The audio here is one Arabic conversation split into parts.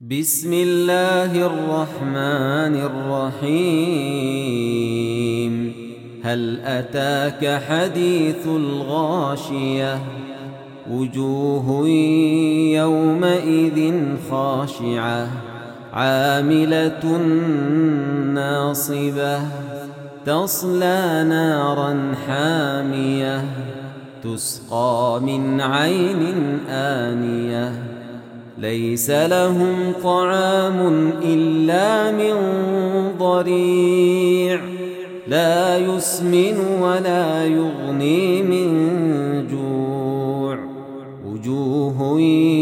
بسم الله الرحمن الرحيم. هل أتاك حديث الغاشية؟ وجوه يومئذ خاشعة عاملة ناصبة تصلى نارا حامية تسقى من عين آنية ليس لهم طعام إلا من ضريع لا يسمن ولا يغني من جوع. وجوه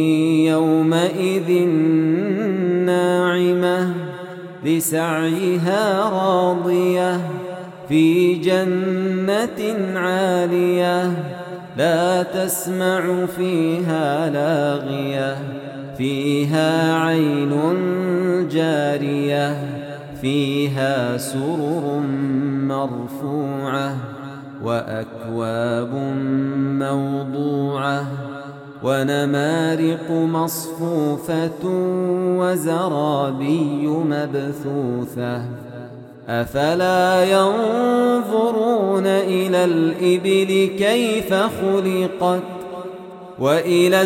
يومئذ ناعمة لسعيها راضية في جنة عالية لا تسمع فيها لاغية فيها عين جارية فيها سرر مرفوعة وأكواب موضوعة ونمارق مصفوفة وزرابي مبثوثة. أفلا ينظرون إلى الإبل كيف خلقت وإلى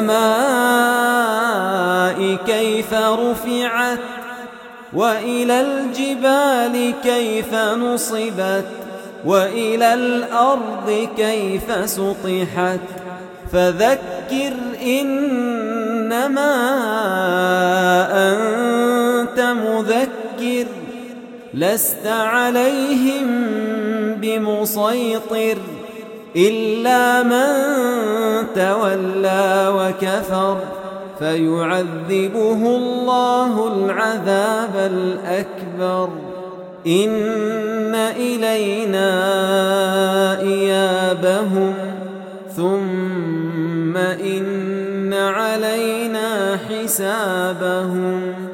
السماء كيف رفعت وإلى الجبال كيف نصبت وإلى الأرض كيف سطحت. فذكر إنما أنت مذكر لست عليهم بمسيطر إلا من تولى وكفر فيعذبه الله العذاب الأكبر. إن إلينا إيابهم ثم إن علينا حسابهم.